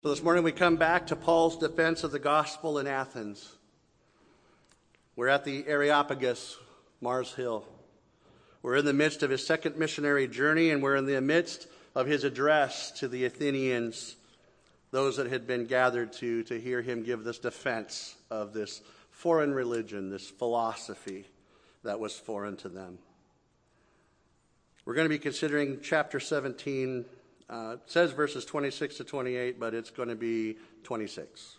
So this morning we come back to Paul's defense of the gospel in Athens. We're at the Areopagus, Mars Hill. We're in the midst of his second missionary journey, and we're in the midst of his address to the Athenians, those that had been gathered to hear him give this defense of this foreign religion, this philosophy that was foreign to them. We're going to be considering chapter 17. It says verses 26 to 28, but it's going to be 26.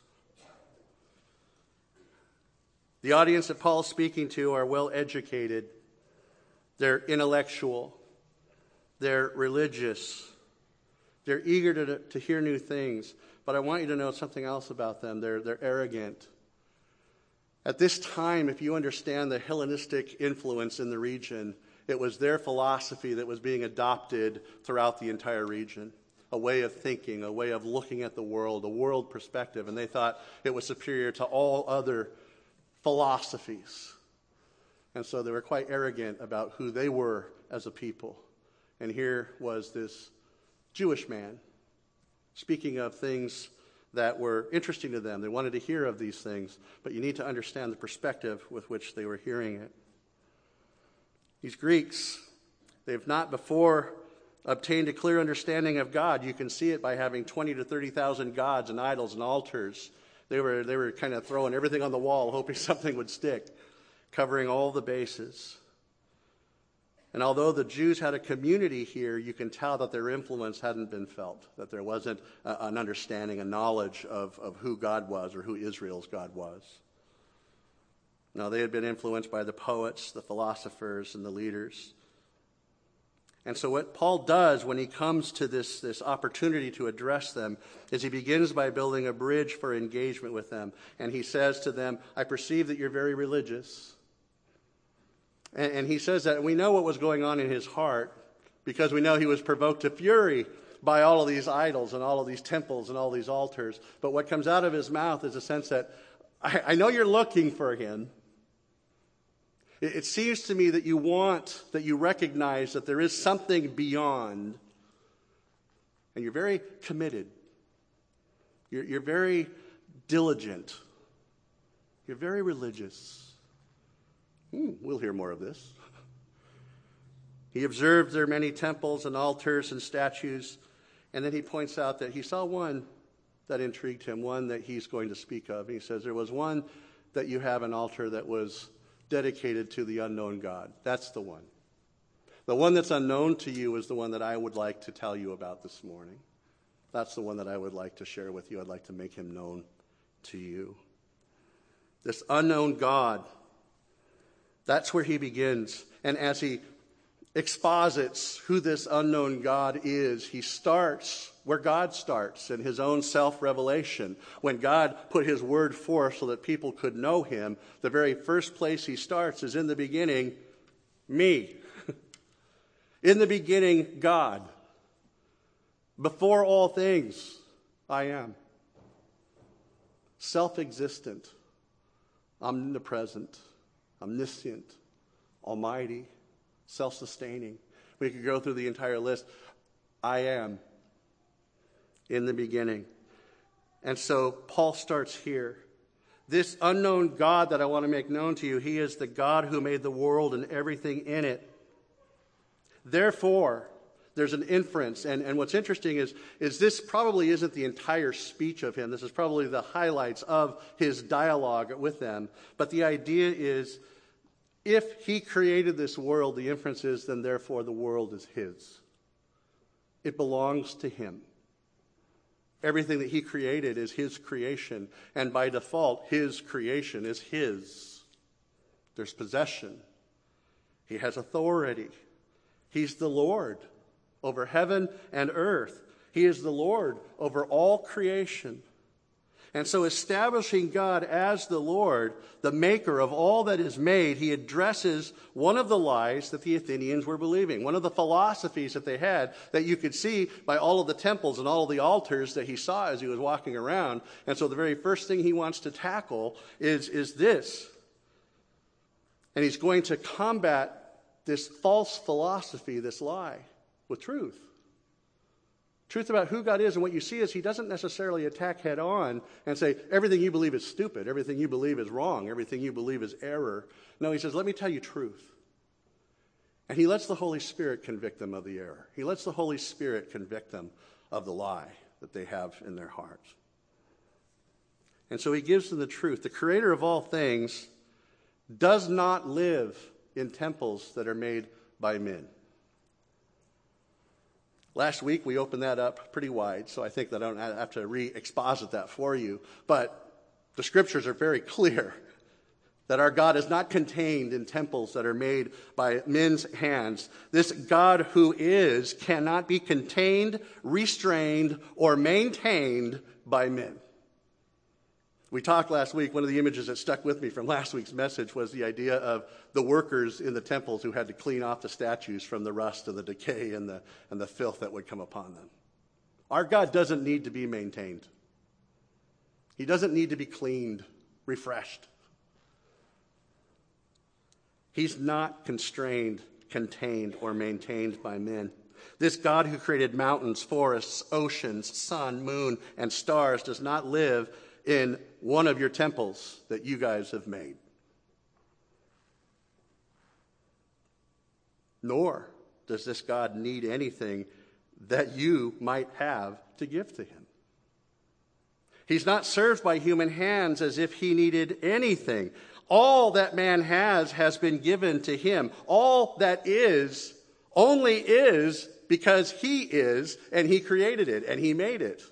The audience that Paul's speaking to are well educated. They're intellectual. They're religious. They're eager to hear new things. But I want you to know something else about them. They're arrogant. At this time, if you understand the Hellenistic influence in the region, it was their philosophy that was being adopted throughout the entire region. A way of thinking, a way of looking at the world, a world perspective. And they thought it was superior to all other philosophies. And so they were quite arrogant about who they were as a people. And here was this Jewish man speaking of things that were interesting to them. They wanted to hear of these things. But you need to understand the perspective with which they were hearing it. These Greeks, they've not before obtained a clear understanding of God. You can see it by having 20 to 30,000 gods and idols and altars. They were kind of throwing everything on the wall, hoping something would stick, covering all the bases. And although the Jews had a community here, you can tell that their influence hadn't been felt, that there wasn't an understanding, a knowledge of who God was or who Israel's God was. No, they had been influenced by the poets, the philosophers, and the leaders. And so what Paul does when he comes to this opportunity to address them is he begins by building a bridge for engagement with them. And he says to them, I perceive that you're very religious. And he says that we know what was going on in his heart because we know he was provoked to fury by all of these idols and all of these temples and all these altars. But what comes out of his mouth is a sense that I know you're looking for him. It seems to me that you recognize that there is something beyond, and you're very committed. You're very diligent. You're very religious. We'll hear more of this. He observed their many temples and altars and statues, and then he points out that he saw one that intrigued him, one that he's going to speak of. He says, there was one that you have an altar that was dedicated to the unknown God. That's the one. The one that's unknown to you is the one that I would like to tell you about this morning. That's the one that I would like to share with you. I'd like to make him known to you. This unknown God, that's where he begins. And as he exposits who this unknown God is, he starts where God starts in his own self-revelation. When God put his word forth so that people could know him, the very first place he starts is in the beginning, me. In the beginning, God. Before all things, I am. Self-existent, omnipresent, omniscient, almighty, self-sustaining. We could go through the entire list. I am in the beginning. And so Paul starts here. This unknown God that I want to make known to you, he is the God who made the world and everything in it. Therefore, there's an inference. And what's interesting is this probably isn't the entire speech of him. This is probably the highlights of his dialogue with them. But the idea is, if he created this world, the inference is, then therefore the world is his. It belongs to him. Everything that he created is his creation. And by default, his creation is his. There's possession. He has authority. He's the Lord over heaven and earth. He is the Lord over all creation. And so establishing God as the Lord, the maker of all that is made, he addresses one of the lies that the Athenians were believing, one of the philosophies that they had that you could see by all of the temples and all of the altars that he saw as he was walking around. And so the very first thing he wants to tackle is this. And he's going to combat this false philosophy, this lie, with truth. Truth about who God is, and what you see is he doesn't necessarily attack head on and say, everything you believe is stupid, everything you believe is wrong, everything you believe is error. No, he says, let me tell you truth. And he lets the Holy Spirit convict them of the error. He lets the Holy Spirit convict them of the lie that they have in their hearts. And so he gives them the truth. The creator of all things does not live in temples that are made by men. Last week we opened that up pretty wide, so I think that I don't have to re-exposit that for you. But the scriptures are very clear that our God is not contained in temples that are made by men's hands. This God who is cannot be contained, restrained, or maintained by men. We talked last week, one of the images that stuck with me from last week's message was the idea of the workers in the temples who had to clean off the statues from the rust and the decay and the filth that would come upon them. Our God doesn't need to be maintained. He doesn't need to be cleaned, refreshed. He's not constrained, contained, or maintained by men. This God who created mountains, forests, oceans, sun, moon, and stars does not live in one of your temples that you guys have made. Nor does this God need anything that you might have to give to him. He's not served by human hands as if he needed anything. All that man has been given to him. All that is only is because he is, and he created it, and he made it.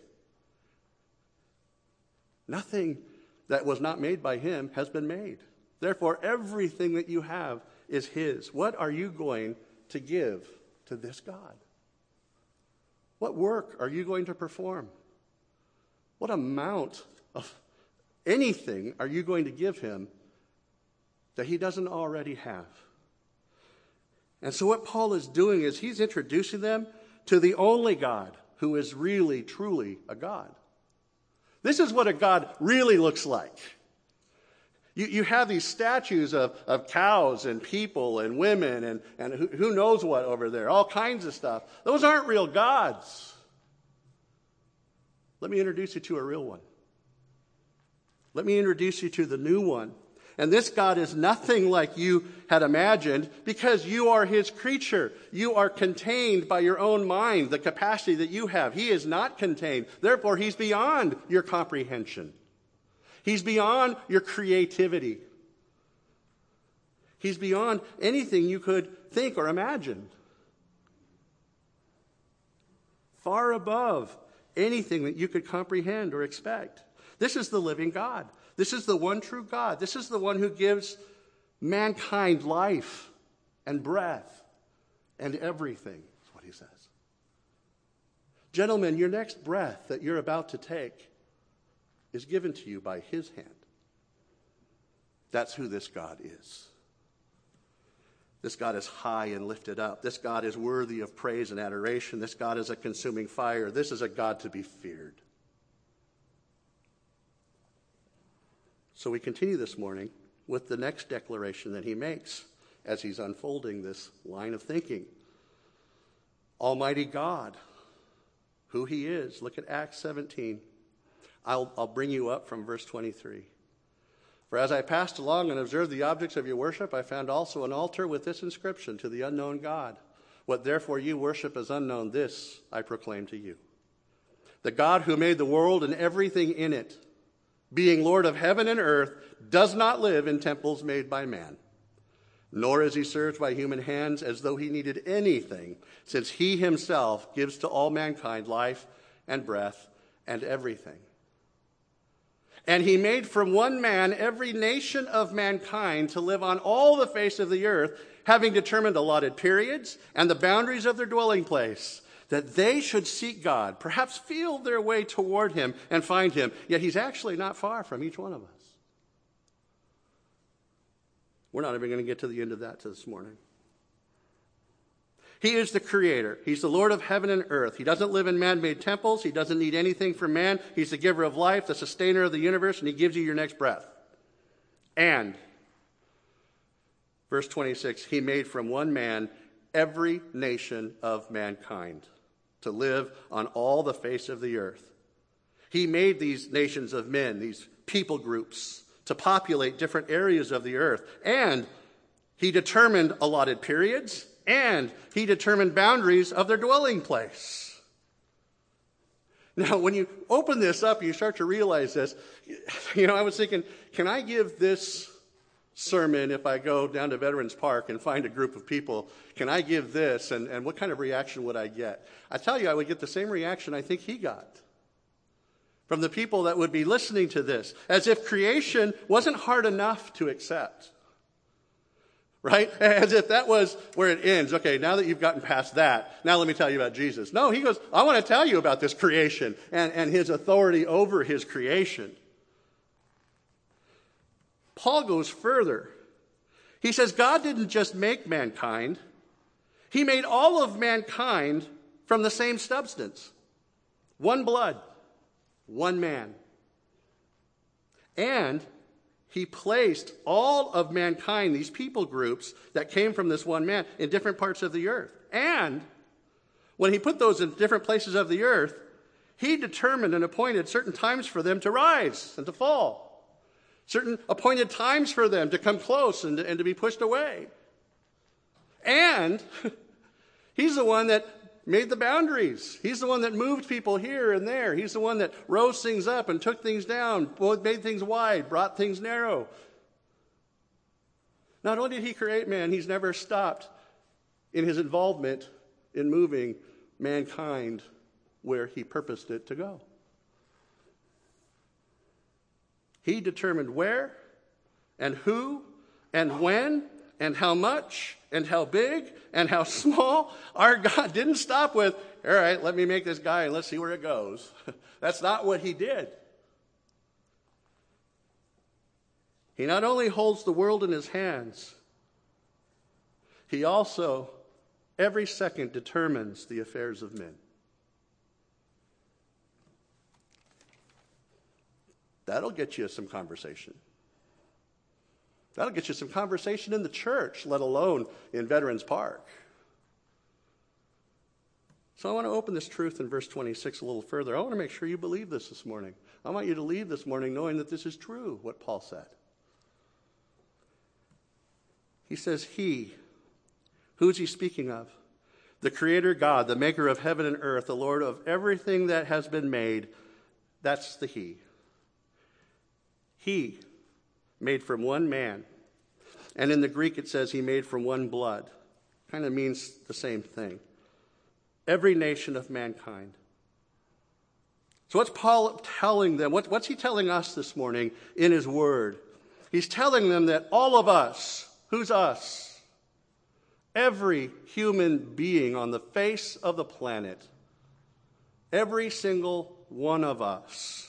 Nothing that was not made by him has been made. Therefore, everything that you have is his. What are you going to give to this God? What work are you going to perform? What amount of anything are you going to give him that he doesn't already have? And so what Paul is doing is he's introducing them to the only God who is really, truly a God. This is what a God really looks like. You have these statues of cows and people and women and who knows what over there, all kinds of stuff. Those aren't real gods. Let me introduce you to a real one. Let me introduce you to the new one. And this God is nothing like you had imagined because you are his creature. You are contained by your own mind, the capacity that you have. He is not contained. Therefore, he's beyond your comprehension. He's beyond your creativity. He's beyond anything you could think or imagine. Far above anything that you could comprehend or expect. This is the living God. This is the one true God. This is the one who gives mankind life and breath and everything, is what he says. Gentlemen, your next breath that you're about to take is given to you by his hand. That's who this God is. This God is high and lifted up. This God is worthy of praise and adoration. This God is a consuming fire. This is a God to be feared. So we continue this morning with the next declaration that he makes as he's unfolding this line of thinking. Almighty God, who he is. Look at Acts 17. I'll bring you up from verse 23. For as I passed along and observed the objects of your worship, I found also an altar with this inscription, to the unknown God. What therefore you worship as unknown, this I proclaim to you. The God who made the world and everything in it, being Lord of heaven and earth, does not live in temples made by man, nor is he served by human hands as though he needed anything, since he himself gives to all mankind life and breath and everything. And he made from one man every nation of mankind to live on all the face of the earth, having determined allotted periods and the boundaries of their dwelling place, that they should seek God, perhaps feel their way toward him and find him. Yet he's actually not far from each one of us. We're not even going to get to the end of that this morning. He is the creator. He's the Lord of heaven and earth. He doesn't live in man-made temples. He doesn't need anything from man. He's the giver of life, the sustainer of the universe, and he gives you your next breath. And, verse 26, he made from one man every nation of mankind. to live on all the face of the earth. He made these nations of men, these people groups, to populate different areas of the earth. And he determined allotted periods, and he determined boundaries of their dwelling place. Now, when you open this up, you start to realize this. I was thinking, can I give this sermon if I go down to Veterans Park and find a group of people? Can I give this, and what kind of reaction would I get? I tell you, I would get the same reaction I think he got from the people that would be listening to this, as if creation wasn't hard enough to accept. Right? As if that was where it ends. Okay, now that you've gotten past that, now let me tell you about Jesus. No, he goes, I want to tell you about this creation and his authority over his creation. Paul goes further. He says God didn't just make mankind. He made all of mankind from the same substance. One blood. One man. And he placed all of mankind, these people groups that came from this one man, in different parts of the earth. And when he put those in different places of the earth, he determined and appointed certain times for them to rise and to fall. Certain appointed times for them to come close and to be pushed away. And he's the one that made the boundaries. He's the one that moved people here and there. He's the one that rose things up and took things down, made things wide, brought things narrow. Not only did he create man, he's never stopped in his involvement in moving mankind where he purposed it to go. He determined where and who and when and how much and how big and how small. Our God didn't stop with, all right, let me make this guy and let's see where it goes. That's not what he did. He not only holds the world in his hands, he also, every second, determines the affairs of men. That'll get you some conversation. That'll get you some conversation in the church, let alone in Veterans Park. So I want to open this truth in verse 26 a little further. I want to make sure you believe this morning. I want you to leave this morning knowing that this is true, what Paul said. He says, he. Who's he speaking of? The Creator God, the maker of heaven and earth, the Lord of everything that has been made. That's the he. He made from one man. And in the Greek it says he made from one blood. Kind of means the same thing. Every nation of mankind. So what's Paul telling them? What's he telling us this morning in his word? He's telling them that all of us, who's us? Every human being on the face of the planet, every single one of us,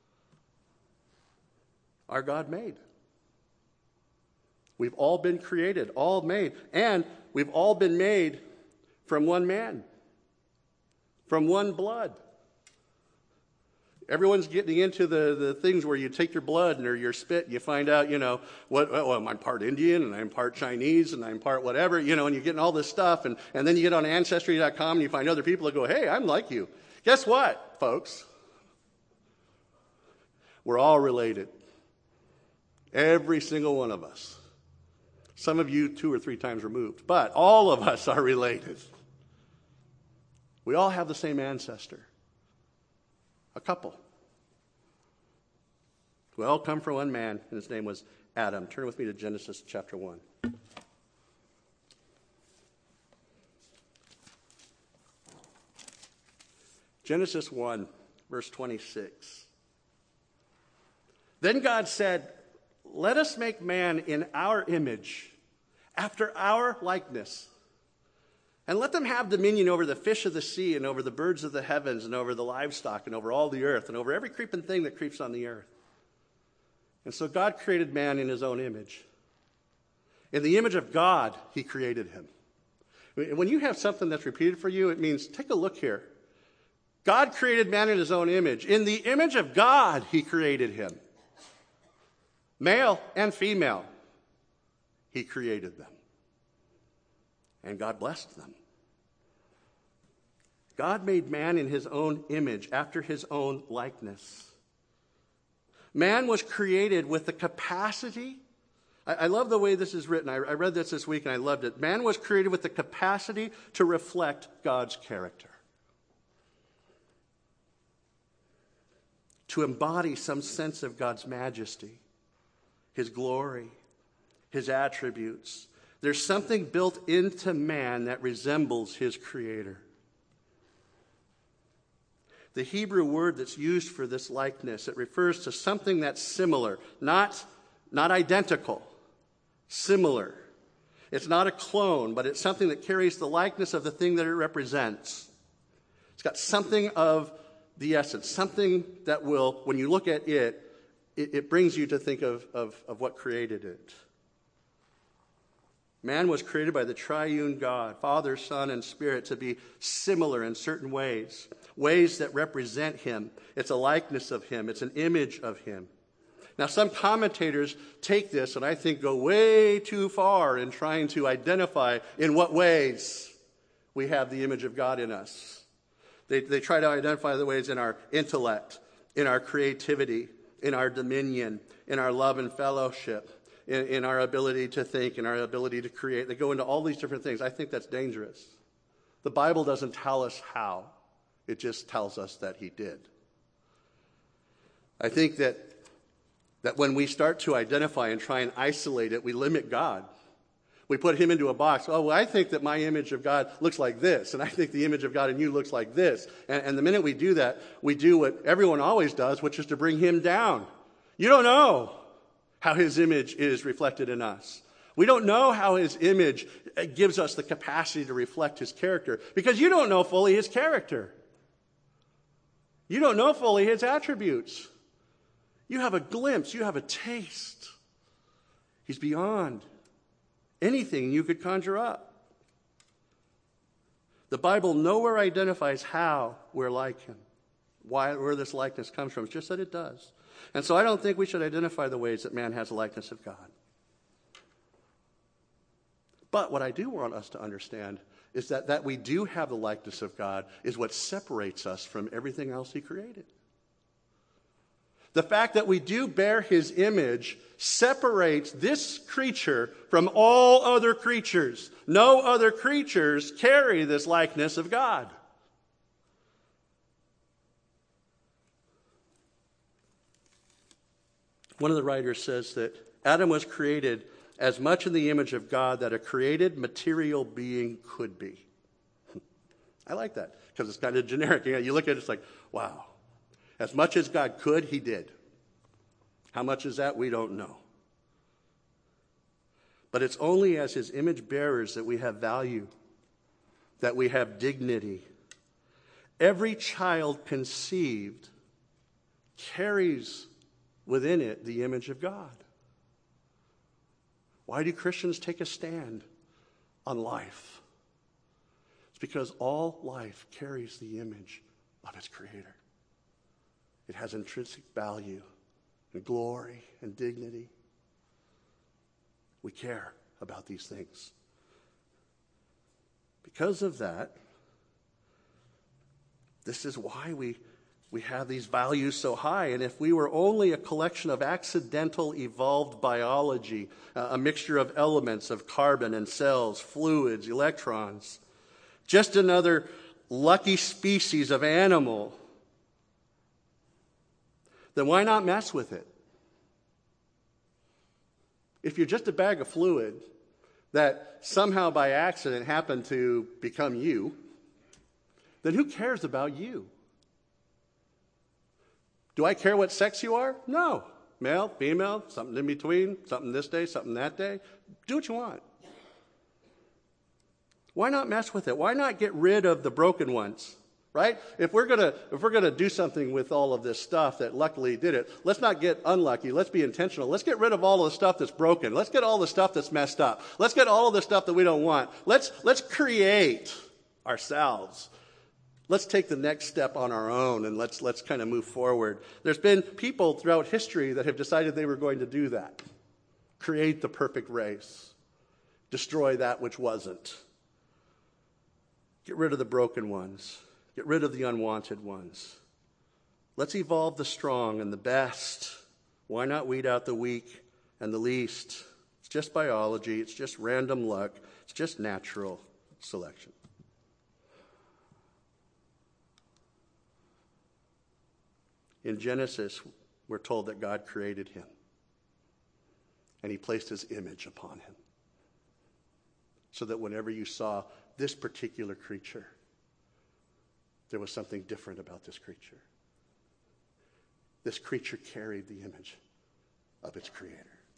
our God made. We've all been created, all made. And we've all been made from one man, from one blood. Everyone's getting into the things where you take your blood or your spit and you find out, I'm part Indian and I'm part Chinese and I'm part whatever, and you're getting all this stuff. And then you get on Ancestry.com and you find other people that go, hey, I'm like you. Guess what, folks? We're all related. Every single one of us. Some of you 2 or 3 times removed, but all of us are related. We all have the same ancestor. A couple. We all come from one man, and his name was Adam. Turn with me to Genesis chapter 1. Genesis 1, verse 26. Then God said, let us make man in our image, after our likeness, and let them have dominion over the fish of the sea and over the birds of the heavens and over the livestock and over all the earth and over every creeping thing that creeps on the earth. And so God created man in his own image. In the image of God, he created him. When you have something that's repeated for you, it means, take a look here. God created man in his own image. In the image of God, he created him. Male and female, he created them. And God blessed them. God made man in his own image, after his own likeness. Man was created with the capacity. I love the way this is written. I read this week and I loved it. Man was created with the capacity to reflect God's character, to embody some sense of God's majesty, his glory, his attributes. There's something built into man that resembles his creator. The Hebrew word that's used for this likeness, it refers to something that's similar, not identical, similar. It's not a clone, but it's something that carries the likeness of the thing that it represents. It's got something of the essence, something that will, when you look at it, it brings you to think of what created it. Man was created by the triune God, Father, Son, and Spirit, to be similar in certain ways, ways that represent him. It's a likeness of him. It's an image of him. Now, some commentators take this and I think go way too far in trying to identify in what ways we have the image of God in us. They try to identify the ways in our intellect, in our creativity, in our dominion, in our love and fellowship, in our ability to think, in our ability to create. They go into all these different things. I think that's dangerous. The Bible doesn't tell us how. It just tells us that he did. I think that when we start to identify and try and isolate it, we limit God. We put him into a box. Oh, well, I think that my image of God looks like this, and I think the image of God in you looks like this. And the minute we do that, we do what everyone always does, which is to bring him down. You don't know how his image is reflected in us. We don't know how his image gives us the capacity to reflect his character, because you don't know fully his character. You don't know fully his attributes. You have a glimpse, you have a taste. He's beyond anything you could conjure up. The Bible nowhere identifies how we're like him, where this likeness comes from. It's just that it does. And so I don't think we should identify the ways that man has a likeness of God. But what I do want us to understand is that we do have the likeness of God is what separates us from everything else he created. The fact that we do bear his image separates this creature from all other creatures. No other creatures carry this likeness of God. One of the writers says that Adam was created as much in the image of God that a created material being could be. I like that because it's kind of generic. You look at it, it's like, wow. As much as God could, he did. How much is that? We don't know. But it's only as his image bearers that we have value, that we have dignity. Every child conceived carries within it the image of God. Why do Christians take a stand on life? It's because all life carries the image of its creator. It has intrinsic value and glory and dignity. We care about these things. Because of that, this is why we have these values so high. And if we were only a collection of accidental evolved biology, a mixture of elements of carbon and cells, fluids, electrons, just another lucky species of animal, then why not mess with it? If you're just a bag of fluid that somehow by accident happened to become you, then who cares about you? Do I care what sex you are? No. Male, female, something in between, something this day, something that day. Do what you want. Why not mess with it? Why not get rid of the broken ones? Right? If we're gonna do something with all of this stuff that luckily did it, let's not get unlucky. Let's be intentional. Let's get rid of all of the stuff that's broken. Let's get all the stuff that's messed up. Let's get all of the stuff that we don't want. Let's create ourselves. Let's take the next step on our own and let's kind of move forward. There's been people throughout history that have decided they were going to do that. Create the perfect race. Destroy that which wasn't. Get rid of the broken ones. Get rid of the unwanted ones. Let's evolve the strong and the best. Why not weed out the weak and the least? It's just biology. It's just random luck. It's just natural selection. In Genesis, we're told that God created him, and he placed his image upon him, so that whenever you saw this particular creature, there was something different about this creature. This creature carried the image of its creator.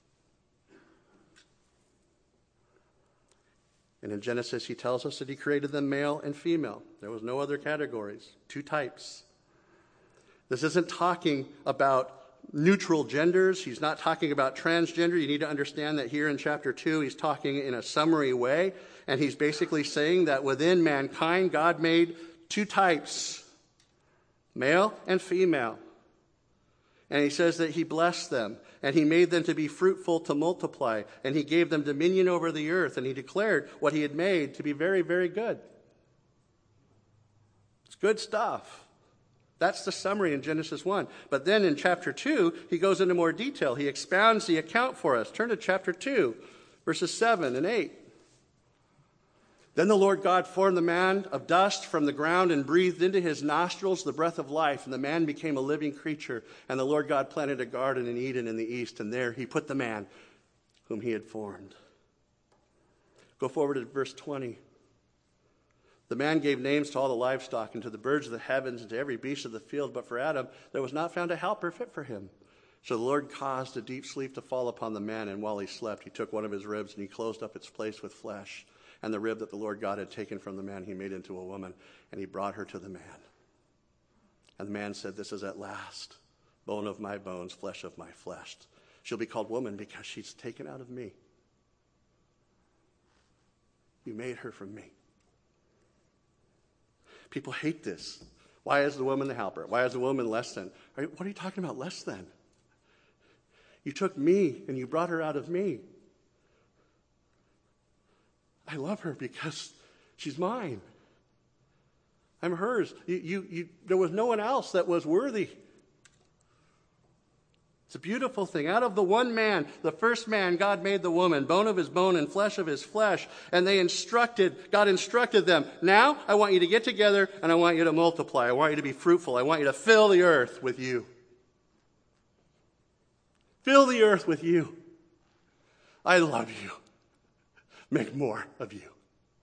And in Genesis, he tells us that he created them male and female. There was no other categories, two types. This isn't talking about neutral genders. He's not talking about transgender. You need to understand that here in chapter 2, he's talking in a summary way. And he's basically saying that within mankind, God made two types, male and female. And he says that he blessed them, and he made them to be fruitful, to multiply, and he gave them dominion over the earth, and he declared what he had made to be very, very good. It's good stuff. That's the summary in Genesis 1. But then in chapter 2, he goes into more detail. He expounds the account for us. Turn to chapter 2, verses 7 and 8. Then the Lord God formed the man of dust from the ground and breathed into his nostrils the breath of life, and the man became a living creature. And the Lord God planted a garden in Eden in the east, and there he put the man whom he had formed. Go forward to verse 20. The man gave names to all the livestock and to the birds of the heavens and to every beast of the field, but for Adam there was not found a helper fit for him. So the Lord caused a deep sleep to fall upon the man, and while he slept, he took one of his ribs and he closed up its place with flesh. And the rib that the Lord God had taken from the man he made into a woman, and he brought her to the man. And the man said, "This is at last bone of my bones, flesh of my flesh. She'll be called woman because she's taken out of me. You made her from me." People hate this. Why is the woman the helper? Why is the woman less than? What are you talking about, less than? You took me and you brought her out of me. I love her because she's mine. I'm hers. There was no one else that was worthy. It's a beautiful thing. Out of the one man, the first man, God made the woman, bone of his bone and flesh of his flesh. And God instructed them, now I want you to get together and I want you to multiply. I want you to be fruitful. I want you to fill the earth with you. Fill the earth with you. I love you. Make more of you.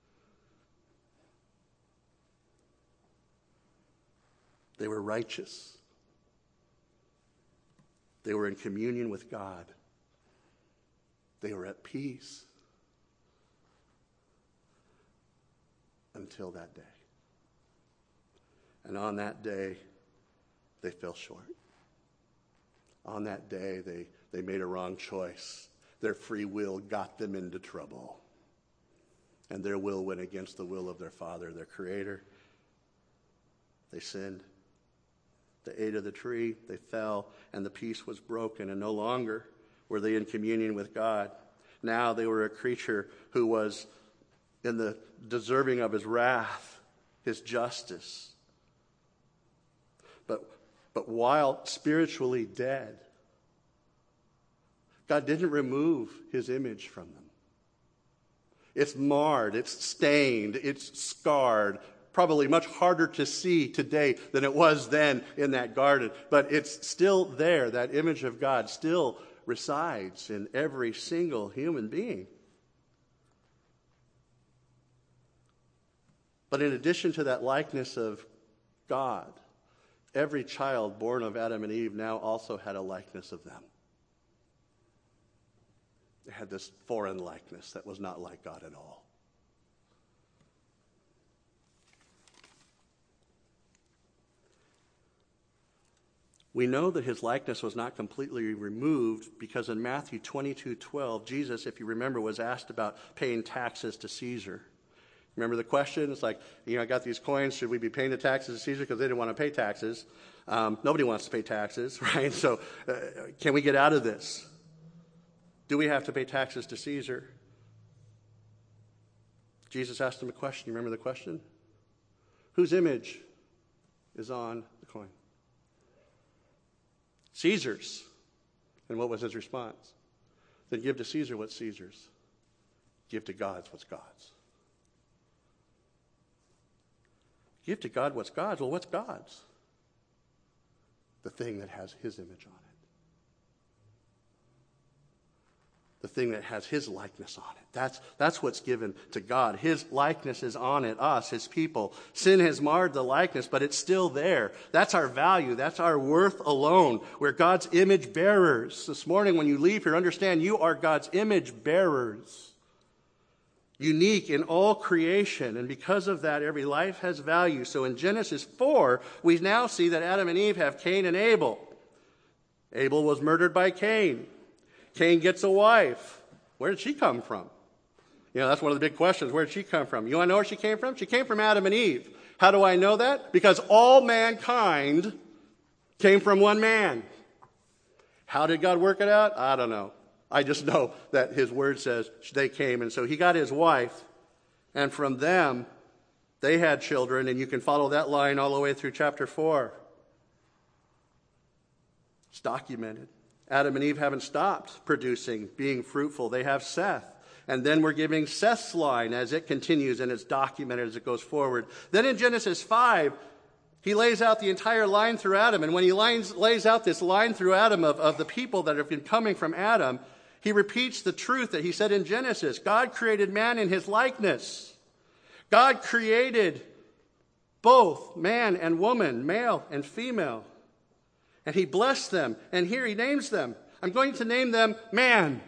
They were righteous. They were in communion with God. They were at peace until that day. And on that day, they fell short. On that day, they made a wrong choice. Their free will got them into trouble. And their will went against the will of their Father, their Creator. They sinned. They ate of the tree, they fell, and the peace was broken, and no longer were they in communion with God. Now they were a creature who was in the deserving of his wrath, his justice. But while spiritually dead, God didn't remove his image from them. It's marred, it's stained, it's scarred. Probably much harder to see today than it was then in that garden. But it's still there. That image of God still resides in every single human being. But in addition to that likeness of God, every child born of Adam and Eve now also had a likeness of them. They had this foreign likeness that was not like God at all. We know that his likeness was not completely removed because in Matthew 22:12, Jesus, if you remember, was asked about paying taxes to Caesar. Remember the question? It's like, I got these coins. Should we be paying the taxes to Caesar? Because they didn't want to pay taxes. Nobody wants to pay taxes, right? So can we get out of this? Do we have to pay taxes to Caesar? Jesus asked him a question. You remember the question? Whose image is on the coin. Caesar's. And what was his response? Then give to Caesar what's Caesar's. Give to God what's God's. Give to God what's God's. Well, what's God's? The thing that has his image on it. The thing that has his likeness on it. That's what's given to God. His likeness is on it, us, his people. Sin has marred the likeness, but it's still there. That's our value. That's our worth alone. We're God's image bearers. This morning when you leave here, understand you are God's image bearers. Unique in all creation. And because of that, every life has value. So in Genesis 4, we now see that Adam and Eve have Cain and Abel. Abel was murdered by Cain. Cain gets a wife. Where did she come from? You know, that's one of the big questions. Where did she come from? You want to know where she came from? She came from Adam and Eve. How do I know that? Because all mankind came from one man. How did God work it out? I don't know. I just know that his word says they came. And so he got his wife, and from them, they had children, and you can follow that line all the way through chapter 4. It's documented. Adam and Eve haven't stopped producing, being fruitful. They have Seth. And then we're giving Seth's line as it continues and it's documented as it goes forward. Then in Genesis 5, he lays out the entire line through Adam. And when he lays out this line through Adam of the people that have been coming from Adam, he repeats the truth that he said in Genesis. God created man in his likeness. God created both man and woman, male and female. And he blessed them. And here he names them. I'm going to name them man.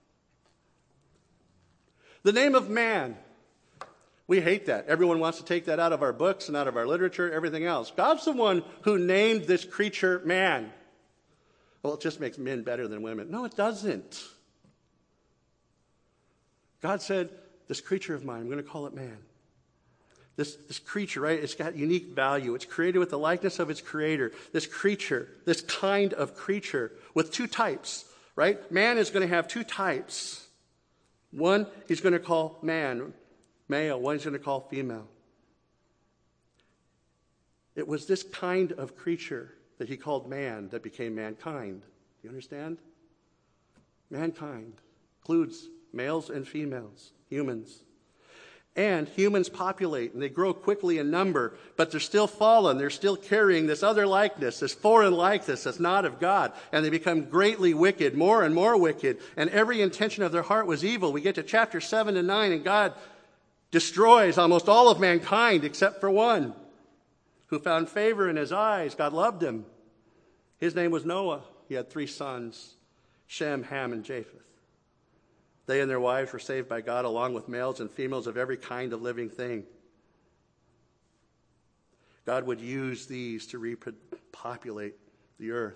The name of man. We hate that. Everyone wants to take that out of our books and out of our literature, everything else. God's the one who named this creature man. Well, it just makes men better than women. No, it doesn't. God said, this creature of mine, I'm going to call it man. This creature, right, it's got unique value. It's created with the likeness of its creator. This creature, this kind of creature with two types, right? Man is going to have two types. One he's going to call man, male. One he's going to call female. It was this kind of creature that he called man that became mankind. Do you understand? Mankind includes males and females, humans. And humans populate, and they grow quickly in number, but they're still fallen. They're still carrying this other likeness, this foreign likeness that's not of God. And they become greatly wicked, more and more wicked. And every intention of their heart was evil. We get to chapter 7 and 9, and God destroys almost all of mankind except for one who found favor in his eyes. God loved him. His name was Noah. He had 3 sons, Shem, Ham, and Japheth. They and their wives were saved by God along with males and females of every kind of living thing. God would use these to repopulate the earth.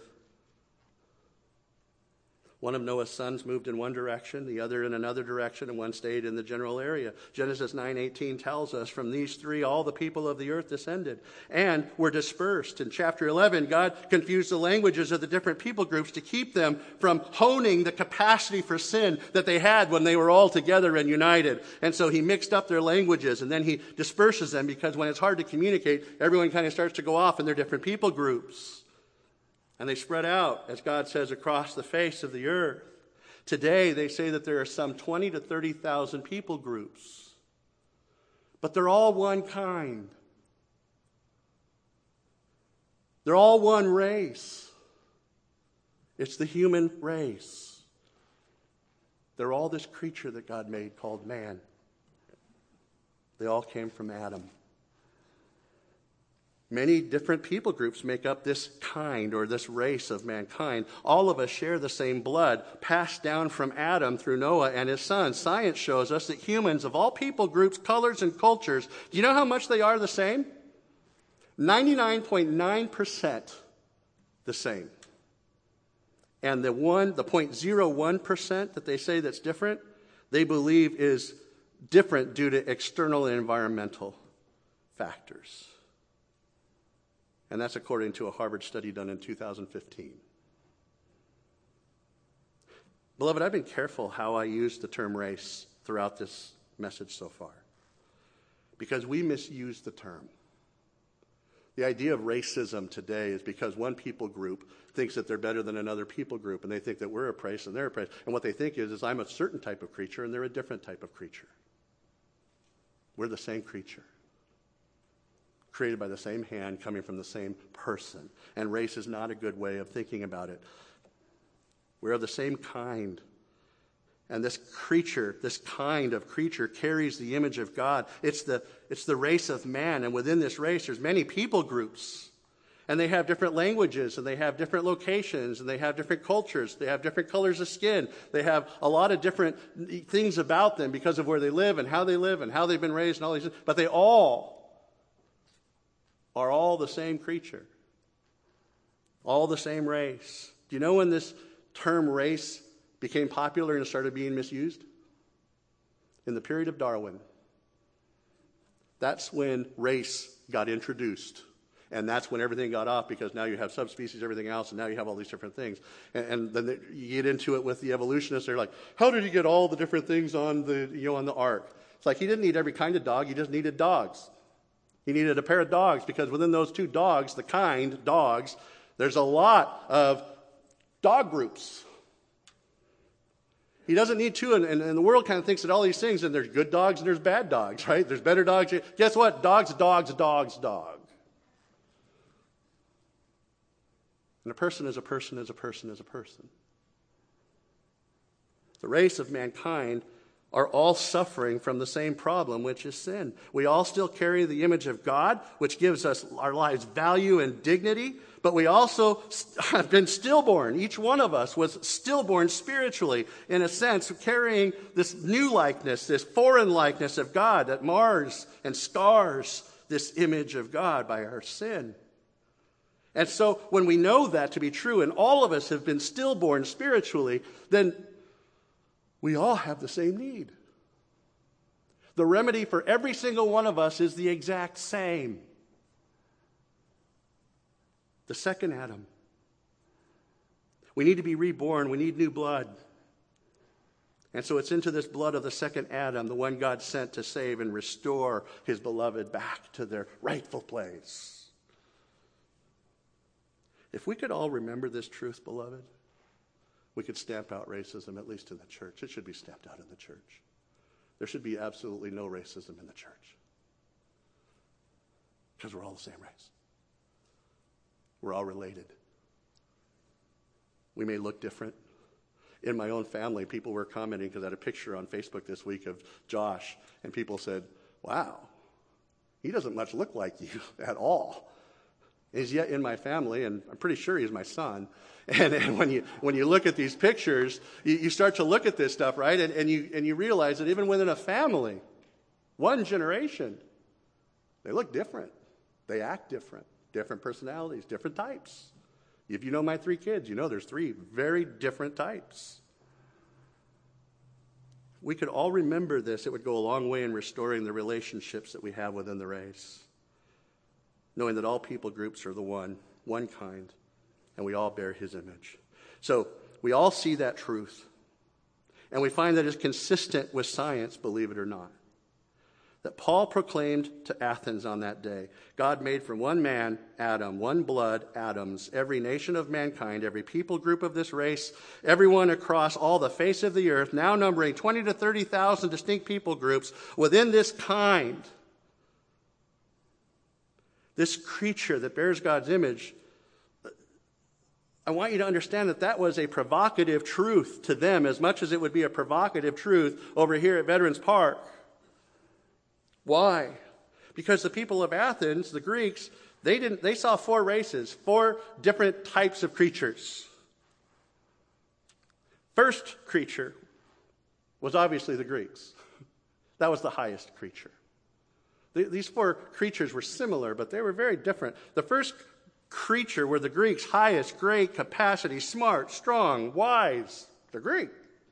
One of Noah's sons moved in one direction, the other in another direction, and one stayed in the general area. Genesis 9:18 tells us, from these 3, all the people of the earth descended and were dispersed. In chapter 11, God confused the languages of the different people groups to keep them from honing the capacity for sin that they had when they were all together and united. And so he mixed up their languages, and then he disperses them because when it's hard to communicate, everyone kind of starts to go off in their different people groups. And they spread out, as God says, across the face of the earth. Today, they say that there are some 20 to 30,000 people groups. But they're all one kind. They're all one race. It's the human race. They're all this creature that God made called man. They all came from Adam. Many different people groups make up this kind or this race of mankind. All of us share the same blood passed down from Adam through Noah and his sons. Science shows us that humans of all people groups, colors, and cultures, do you know how much they are the same? 99.9% the same. And the 0.01% that they say that's different, they believe is different due to external and environmental factors. And that's according to a Harvard study done in 2015. Beloved, I've been careful how I use the term race throughout this message so far, because we misuse the term. The idea of racism today is because one people group thinks that they're better than another people group, and they think that we're a race and they're a race. And what they think is I'm a certain type of creature and they're a different type of creature. We're the same creature, created by the same hand, coming from the same person. And race is not a good way of thinking about it. We're of the same kind. And this creature, this kind of creature, carries the image of God. It's the race of man. And within this race, there's many people groups. And they have different languages, and they have different locations, and they have different cultures. They have different colors of skin. They have a lot of different things about them because of where they live and how they've been raised and all these things. But they all are all the same creature. All the same race. Do you know when this term race became popular and started being misused? In the period of Darwin. That's when race got introduced. And that's when everything got off, because now you have subspecies, everything else, and now you have all these different things. And then you get into it with the evolutionists. They're like, how did he get all the different things on the ark? It's like he didn't need every kind of dog. He just needed dogs. He needed a pair of dogs, because within those two dogs, the kind dogs, there's a lot of dog groups. He doesn't need two, and the world kind of thinks that all these things, and there's good dogs and there's bad dogs, right? There's better dogs. Guess what? Dogs. And a person is a person is a person is a person. The race of mankind are all suffering from the same problem, which is sin. We all still carry the image of God, which gives us our lives value and dignity, but we also have been stillborn. Each one of us was stillborn spiritually, in a sense, carrying this new likeness, this foreign likeness of God that mars and scars this image of God by our sin. And so when we know that to be true, and all of us have been stillborn spiritually, then we all have the same need. The remedy for every single one of us is the exact same. The second Adam. We need to be reborn. We need new blood. And so it's into this blood of the second Adam, the one God sent to save and restore his beloved back to their rightful place. If we could all remember this truth, beloved, we could stamp out racism, at least in the church. It should be stamped out in the church. There should be absolutely no racism in the church. Because we're all the same race. We're all related. We may look different. In my own family, people were commenting, because I had a picture on Facebook this week of Josh, and people said, wow, he doesn't much look like you at all. He's yet in my family, and I'm pretty sure he's my son. And when you look at these pictures, you start to look at this stuff, right? And you realize that even within a family, one generation, they look different. They act different. Different personalities, different types. If you know my 3 kids, you know there's 3 very different types. We could all remember this. It would go a long way in restoring the relationships that we have within the race. Knowing that all people groups are the one kind, and we all bear his image. So we all see that truth, and we find that it's consistent with science, believe it or not. That Paul proclaimed to Athens on that day, God made from one man, Adam, one blood, Adams, every nation of mankind, every people group of this race, everyone across all the face of the earth, now numbering 20 to 30,000 distinct people groups within this kind. This creature that bears God's image, I want you to understand that that was a provocative truth to them as much as it would be a provocative truth over here at Veterans Park. Why? Because the people of Athens, the Greeks, they saw 4 races, 4 different types of creatures. First creature was obviously the Greeks. That was the highest creature. These 4 creatures were similar, but they were very different. The first creature were the Greeks, highest, great capacity, smart, strong, wise. They're Greek.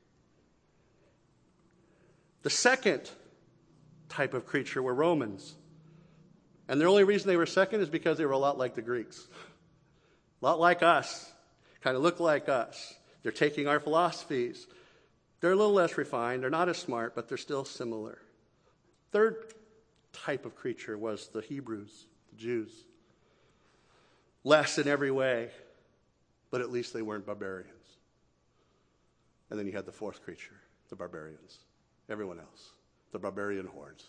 The second type of creature were Romans. And the only reason they were second is because they were a lot like the Greeks. A lot like us. Kind of look like us. They're taking our philosophies. They're a little less refined. They're not as smart, but they're still similar. Third type of creature was the Hebrews, the Jews. less in every way, but at least they weren't barbarians. And then you had the fourth creature, the barbarians. Everyone else, the barbarian hordes.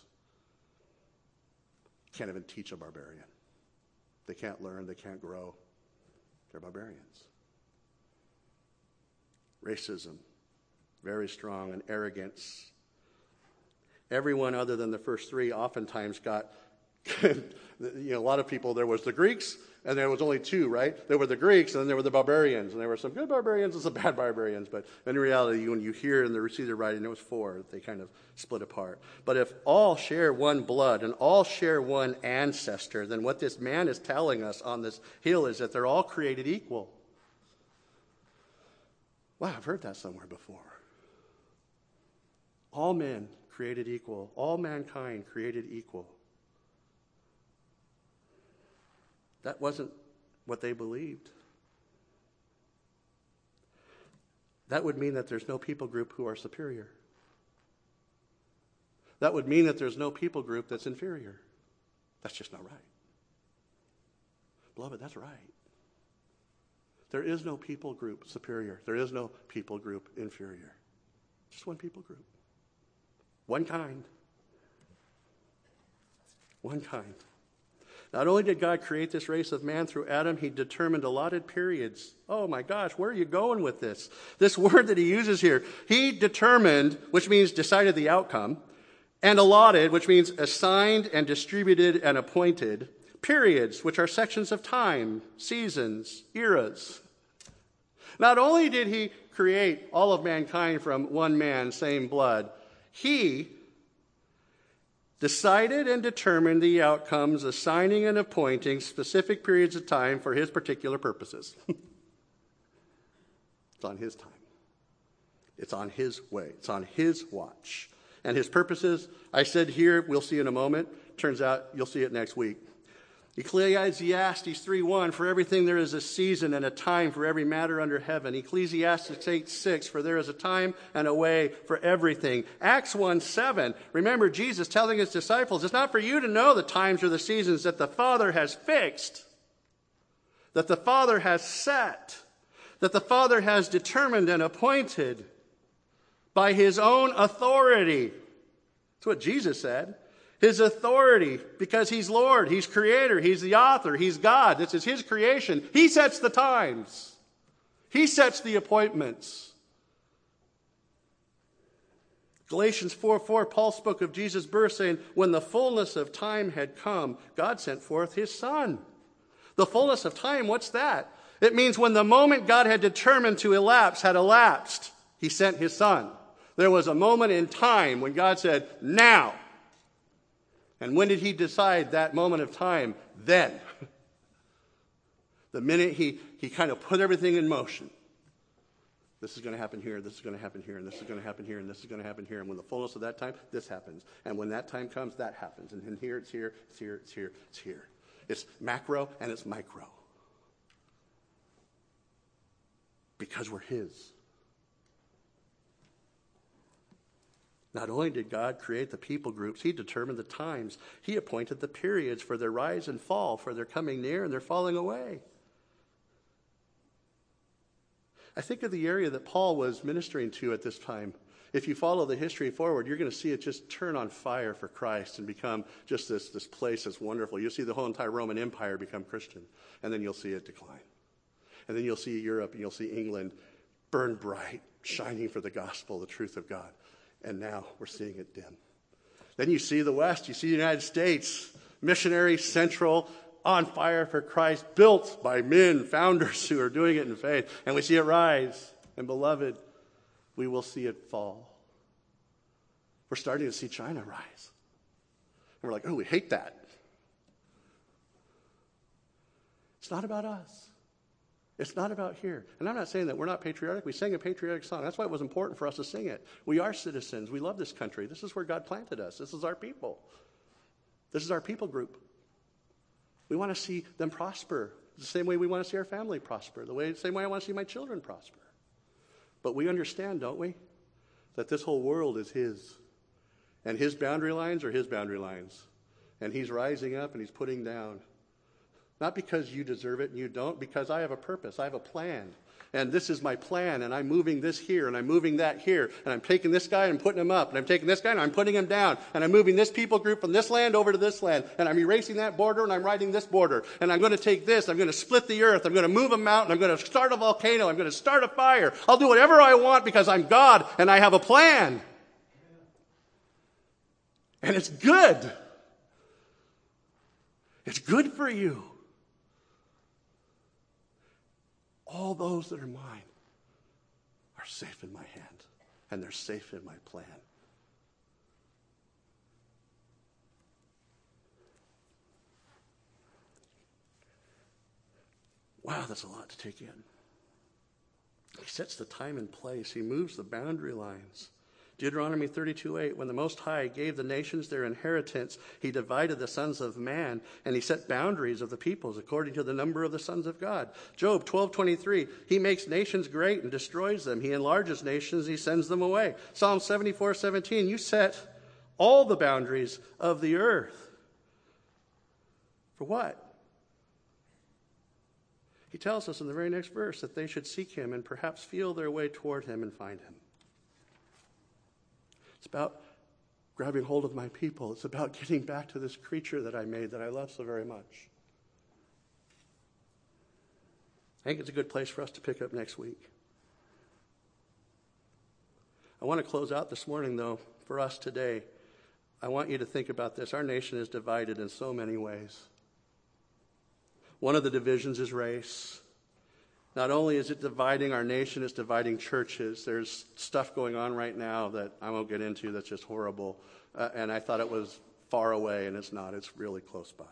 Can't even teach a barbarian. They can't learn, they can't grow. They're barbarians. Racism, very strong, and arrogance. Everyone other than the first three oftentimes got, a lot of people, there was the Greeks, and there was only two, right? There were the Greeks, and then there were the barbarians, and there were some good barbarians and some bad barbarians, but in reality, when you hear and see the writing, it was four. They kind of split apart. But if all share one blood and all share one ancestor, then what this man is telling us on this hill is that they're all created equal. Wow, I've heard that somewhere before. All men created equal. All mankind created equal. That wasn't what they believed. That would mean that there's no people group who are superior. That would mean that there's no people group that's inferior. That's just not right. Beloved, that's right. There is no people group superior. There is no people group inferior. Just one people group. One kind. One kind. Not only did God create this race of man through Adam, he determined allotted periods. Oh my gosh, where are you going with this? This word that he uses here, he determined, which means decided the outcome, and allotted, which means assigned and distributed and appointed, periods, which are sections of time, seasons, eras. Not only did he create all of mankind from one man, same blood, he decided and determined the outcomes, assigning and appointing specific periods of time for his particular purposes. It's on his time. It's on his way. It's on his watch. And his purposes, I said here, we'll see in a moment. Turns out you'll see it next week. Ecclesiastes 3:1, for everything there is a season and a time for every matter under heaven. Ecclesiastes 8:6, for there is a time and a way for everything. Acts 1:7, remember Jesus telling his disciples, it's not for you to know the times or the seasons that the Father has fixed, that the Father has set, that the Father has determined and appointed by his own authority. That's what Jesus said. His authority, because he's Lord, he's creator, he's the author, he's God. This is his creation. He sets the times. He sets the appointments. Galatians 4:4, Paul spoke of Jesus' birth, saying, when the fullness of time had come, God sent forth his Son. The fullness of time, what's that? It means when the moment God had determined to elapse had elapsed, he sent his Son. There was a moment in time when God said, now. And when did he decide that moment of time? Then. The minute he kind of put everything in motion. This is going to happen here, this is going to happen here, and this is going to happen here, and this is going to happen here. And when the fullness of that time, this happens. And when that time comes, that happens. And then here, it's here, it's here, it's here, it's here. It's macro and it's micro. Because we're his. Not only did God create the people groups, he determined the times. He appointed the periods for their rise and fall, for their coming near and their falling away. I think of the area that Paul was ministering to at this time. If you follow the history forward, you're going to see it just turn on fire for Christ and become just this place that's wonderful. You'll see the whole entire Roman Empire become Christian, and then you'll see it decline. And then you'll see Europe and you'll see England burn bright, shining for the gospel, the truth of God. And now we're seeing it dim. Then you see the West, you see the United States, missionary, central, on fire for Christ, built by men, founders who are doing it in faith. And we see it rise. And beloved, we will see it fall. We're starting to see China rise. And we're like, oh, we hate that. It's not about us. It's not about here. And I'm not saying that we're not patriotic. We sang a patriotic song. That's why it was important for us to sing it. We are citizens. We love this country. This is where God planted us. This is our people. This is our people group. We want to see them prosper the same way we want to see our family prosper, the same way I want to see my children prosper. But we understand, don't we, that this whole world is his. And his boundary lines are his boundary lines. And he's rising up and he's putting down. Not because you deserve it and you don't, because I have a purpose. I have a plan. And this is my plan, and I'm moving this here, and I'm moving that here, and I'm taking this guy and putting him up, and I'm taking this guy and I'm putting him down, and I'm moving this people group from this land over to this land, and I'm erasing that border, and I'm writing this border, and I'm going to take this, I'm going to split the earth, I'm going to move a mountain, I'm going to start a volcano, I'm going to start a fire. I'll do whatever I want because I'm God, and I have a plan. And it's good. It's good for you. All those that are mine are safe in my hand, and they're safe in my plan. Wow, that's a lot to take in. He sets the time and place. He moves the boundary lines. Deuteronomy 32:8, when the Most High gave the nations their inheritance, he divided the sons of man, and he set boundaries of the peoples according to the number of the sons of God. Job 12:23, he makes nations great and destroys them. He enlarges nations, he sends them away. Psalm 74:17, you set all the boundaries of the earth. For what? He tells us in the very next verse that they should seek him and perhaps feel their way toward him and find him. It's about grabbing hold of my people. It's about getting back to this creature that I made that I love so very much. I think it's a good place for us to pick up next week. I want to close out this morning, though, for us today. I want you to think about this. Our nation is divided in so many ways. One of the divisions is race. Not only is it dividing our nation, it's dividing churches. There's stuff going on right now that I won't get into that's just horrible. And I thought it was far away, and it's not. It's really close by.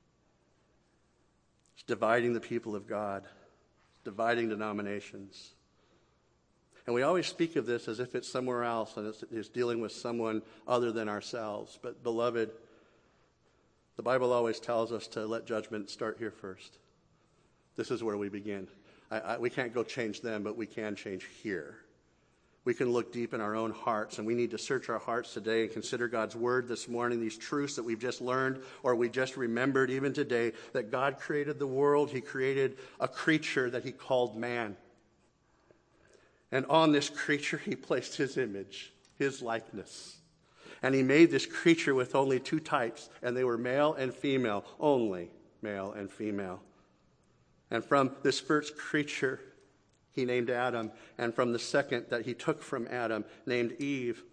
It's dividing the people of God. It's dividing denominations. And we always speak of this as if it's somewhere else and it's dealing with someone other than ourselves. But, beloved, the Bible always tells us to let judgment start here first. This is where we begin. We can't go change them, but we can change here. We can look deep in our own hearts, and we need to search our hearts today and consider God's word this morning, these truths that we've just learned or we just remembered even today, that God created the world. He created a creature that he called man. And on this creature, he placed his image, his likeness. And he made this creature with only two types, and they were male and female, only male and female. And from this first creature, he named Adam. And from the second that he took from Adam, named Eve.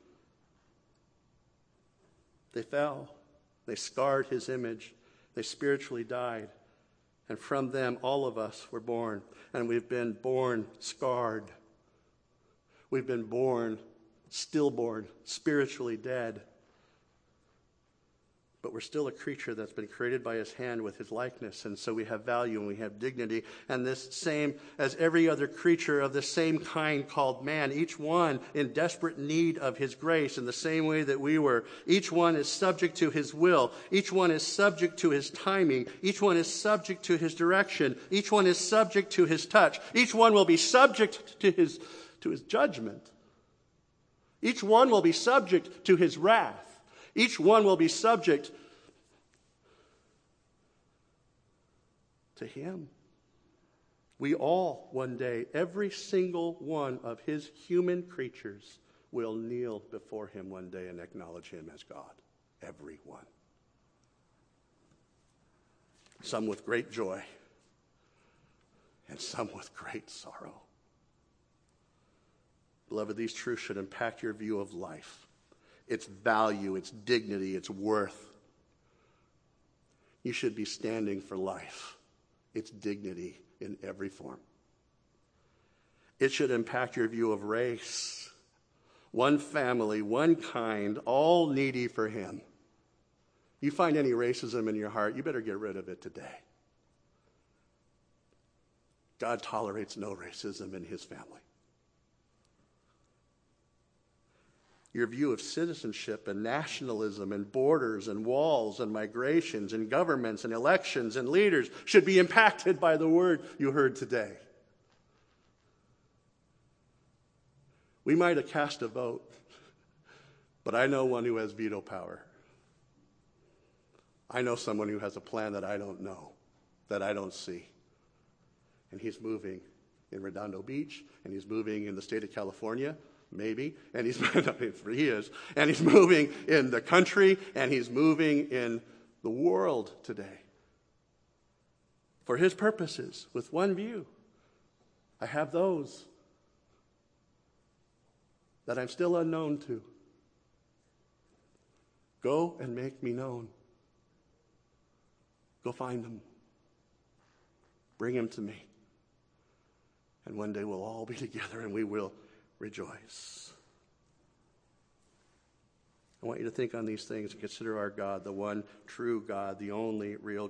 They fell. They scarred his image. They spiritually died. And from them, all of us were born. And we've been born scarred. We've been born, stillborn, spiritually dead. But we're still a creature that's been created by his hand with his likeness. And so we have value and we have dignity. And this same as every other creature of the same kind called man, each one in desperate need of his grace in the same way that we were. Each one is subject to his will. Each one is subject to his timing. Each one is subject to his direction. Each one is subject to his touch. Each one will be subject to his judgment. Each one will be subject to his wrath. Each one will be subject to him. We all, one day, every single one of his human creatures will kneel before him one day and acknowledge him as God. Every one. Some with great joy, and some with great sorrow. Beloved, these truths should impact your view of life. Its value, its dignity, its worth. You should be standing for life, its dignity in every form. It should impact your view of race. One family, one kind, all needy for him. You find any racism in your heart, you better get rid of it today. God tolerates no racism in his family. Your view of citizenship and nationalism and borders and walls and migrations and governments and elections and leaders should be impacted by the word you heard today. We might have cast a vote, but I know one who has veto power. I know someone who has a plan that I don't know. that I don't see. And he's moving in Redondo Beach, and he's moving in the state of California, maybe, and he is, and he's moving in the country, and he's moving in the world today. For his purposes, with one view. I have those that I'm still unknown to. Go and make me known. Go find them. Bring them to me. And one day we'll all be together and we will rejoice. I want you to think on these things and consider our God, the one true God, the only real